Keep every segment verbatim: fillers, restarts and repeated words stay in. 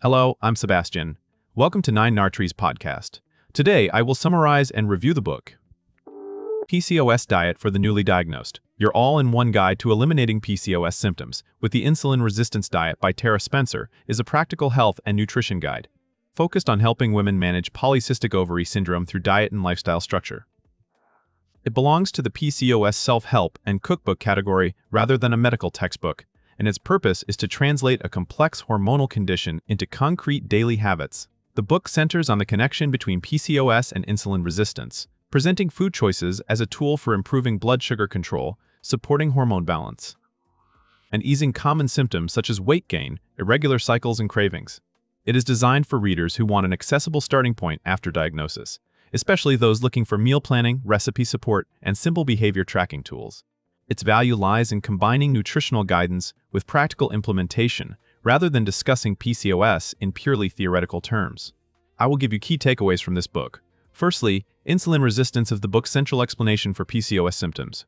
Hello, I'm Sebastian. Welcome to Nine Nartre's podcast. Today, I will summarize and review the book, P C O S Diet for the Newly Diagnosed, your all-in-one guide to eliminating P C O S symptoms with the Insulin Resistance Diet by Tara Spencer is a practical health and nutrition guide focused on helping women manage polycystic ovary syndrome through diet and lifestyle structure. It belongs to the P C O S self-help and cookbook category rather than a medical textbook, and its purpose is to translate a complex hormonal condition into concrete daily habits. The book centers on the connection between P C O S and insulin resistance, presenting food choices as a tool for improving blood sugar control, supporting hormone balance, and easing common symptoms such as weight gain, irregular cycles, and cravings. It is designed for readers who want an accessible starting point after diagnosis, especially those looking for meal planning, recipe support, and simple behavior tracking tools. Its value lies in combining nutritional guidance with practical implementation rather than discussing P C O S in purely theoretical terms. I will give you key takeaways from this book. Firstly, insulin resistance is the book's central explanation for P C O S symptoms.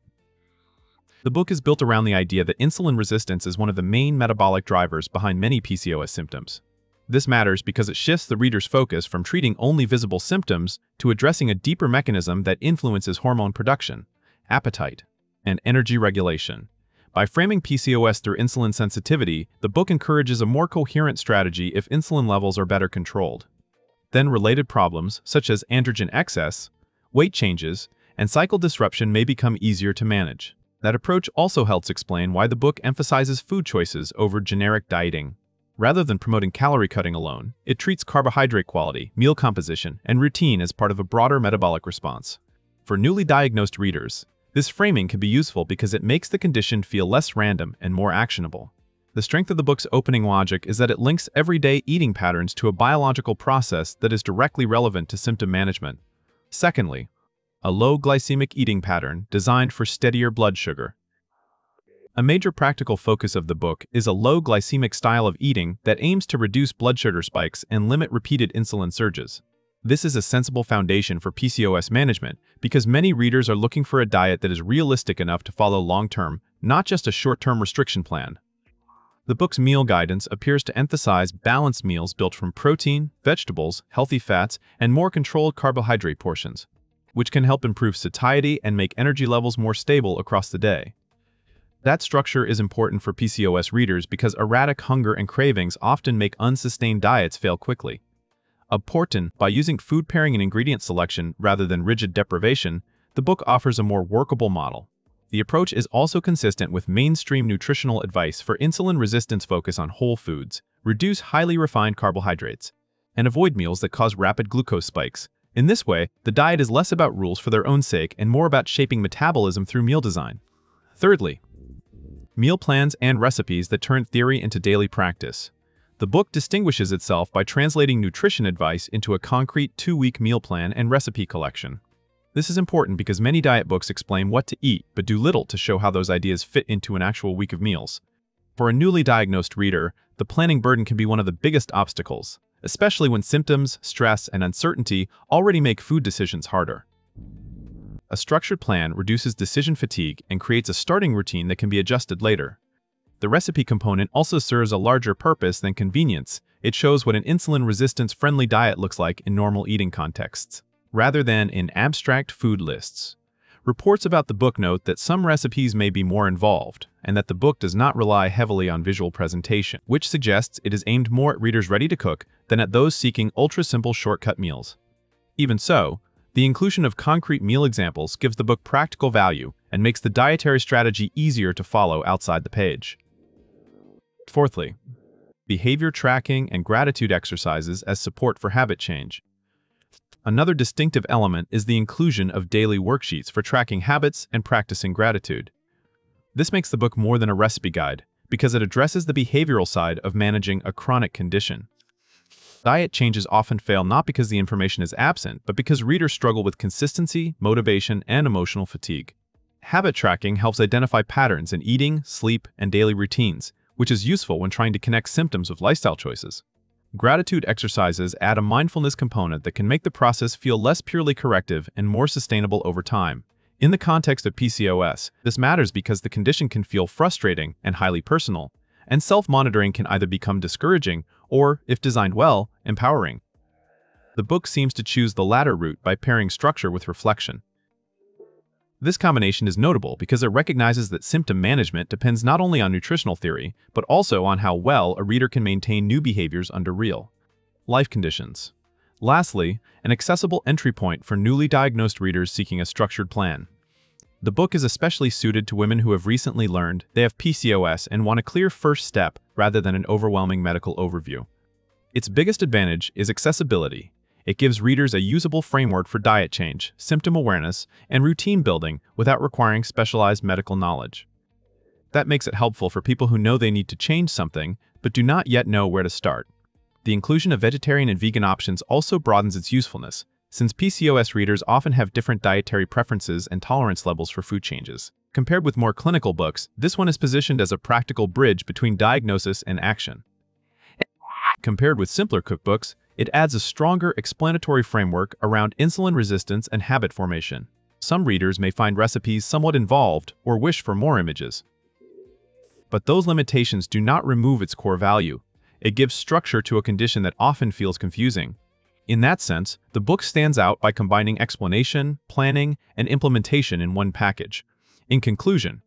The book is built around the idea that insulin resistance is one of the main metabolic drivers behind many P C O S symptoms. This matters because it shifts the reader's focus from treating only visible symptoms to addressing a deeper mechanism that influences hormone production, appetite, and energy regulation. By framing P C O S through insulin sensitivity, the book encourages a more coherent strategy if insulin levels are better controlled. Then related problems, such as androgen excess, weight changes, and cycle disruption may become easier to manage. That approach also helps explain why the book emphasizes food choices over generic dieting. Rather than promoting calorie cutting alone, it treats carbohydrate quality, meal composition, and routine as part of a broader metabolic response. For newly diagnosed readers, this framing can be useful because it makes the condition feel less random and more actionable. The strength of the book's opening logic is that it links everyday eating patterns to a biological process that is directly relevant to symptom management. Secondly, a low glycemic eating pattern designed for steadier blood sugar. A major practical focus of the book is a low glycemic style of eating that aims to reduce blood sugar spikes and limit repeated insulin surges. This is a sensible foundation for P C O S management because many readers are looking for a diet that is realistic enough to follow long-term, not just a short-term restriction plan. The book's meal guidance appears to emphasize balanced meals built from protein, vegetables, healthy fats, and more controlled carbohydrate portions, which can help improve satiety and make energy levels more stable across the day. That structure is important for P C O S readers because erratic hunger and cravings often make unsustained diets fail quickly. Important, by using food pairing and ingredient selection rather than rigid deprivation, the book offers a more workable model. The approach is also consistent with mainstream nutritional advice for insulin resistance. Focus on whole foods, reduce highly refined carbohydrates, and avoid meals that cause rapid glucose spikes. In this way, the diet is less about rules for their own sake and more about shaping metabolism through meal design. Thirdly, meal plans and recipes that turn theory into daily practice. The book distinguishes itself by translating nutrition advice into a concrete two-week meal plan and recipe collection. This is important because many diet books explain what to eat but do little to show how those ideas fit into an actual week of meals. For a newly diagnosed reader, the planning burden can be one of the biggest obstacles, especially when symptoms, stress, and uncertainty already make food decisions harder. A structured plan reduces decision fatigue and creates a starting routine that can be adjusted later. The recipe component also serves a larger purpose than convenience. It shows what an insulin resistance-friendly diet looks like in normal eating contexts, rather than in abstract food lists. Reports about the book note that some recipes may be more involved, and that the book does not rely heavily on visual presentation, which suggests it is aimed more at readers ready to cook than at those seeking ultra-simple shortcut meals. Even so, the inclusion of concrete meal examples gives the book practical value and makes the dietary strategy easier to follow outside the page. Fourthly, behavior tracking and gratitude exercises as support for habit change. Another distinctive element is the inclusion of daily worksheets for tracking habits and practicing gratitude. This makes the book more than a recipe guide because it addresses the behavioral side of managing a chronic condition. Diet changes often fail not because the information is absent, but because readers struggle with consistency, motivation, and emotional fatigue. Habit tracking helps identify patterns in eating, sleep, and daily routines, which is useful when trying to connect symptoms with lifestyle choices. Gratitude exercises add a mindfulness component that can make the process feel less purely corrective and more sustainable over time. In the context of P C O S, this matters because the condition can feel frustrating and highly personal, and self-monitoring can either become discouraging or, if designed well, empowering. The book seems to choose the latter route by pairing structure with reflection. This combination is notable because it recognizes that symptom management depends not only on nutritional theory, but also on how well a reader can maintain new behaviors under real life conditions. Lastly, an accessible entry point for newly diagnosed readers seeking a structured plan. The book is especially suited to women who have recently learned they have P C O S and want a clear first step rather than an overwhelming medical overview. Its biggest advantage is accessibility. It gives readers a usable framework for diet change, symptom awareness, and routine building without requiring specialized medical knowledge. That makes it helpful for people who know they need to change something but do not yet know where to start. The inclusion of vegetarian and vegan options also broadens its usefulness, since P C O S readers often have different dietary preferences and tolerance levels for food changes. Compared with more clinical books, this one is positioned as a practical bridge between diagnosis and action. Compared with simpler cookbooks, it adds a stronger explanatory framework around insulin resistance and habit formation. Some readers may find recipes somewhat involved or wish for more images. But those limitations do not remove its core value. It gives structure to a condition that often feels confusing. In that sense, the book stands out by combining explanation, planning, and implementation in one package. In conclusion,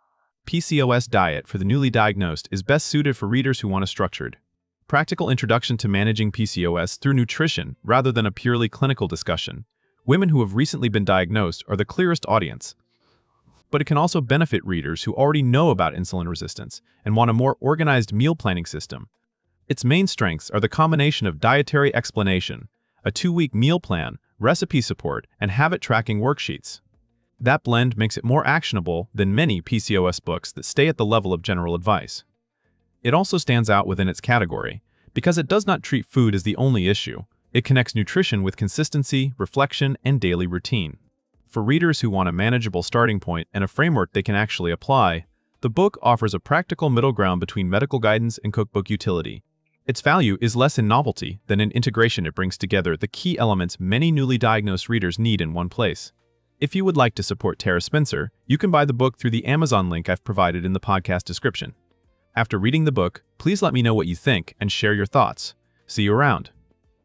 P C O S Diet for the Newly Diagnosed is best suited for readers who want a structured, practical introduction to managing P C O S through nutrition rather than a purely clinical discussion. Women who have recently been diagnosed are the clearest audience. But it can also benefit readers who already know about insulin resistance and want a more organized meal planning system. Its main strengths are the combination of dietary explanation, a two-week meal plan, recipe support, and habit tracking worksheets. That blend makes it more actionable than many P C O S books that stay at the level of general advice. It also stands out within its category because it does not treat food as the only issue. It connects nutrition with consistency, reflection, and daily routine. For readers who want a manageable starting point and a framework they can actually apply, the book offers a practical middle ground between medical guidance and cookbook utility. Its value is less in novelty than in integration. It brings together the key elements many newly diagnosed readers need in one place. If you would like to support Tara Spencer, you can buy the book through the Amazon link I've provided in the podcast description. After reading the book, please let me know what you think and share your thoughts. See you around.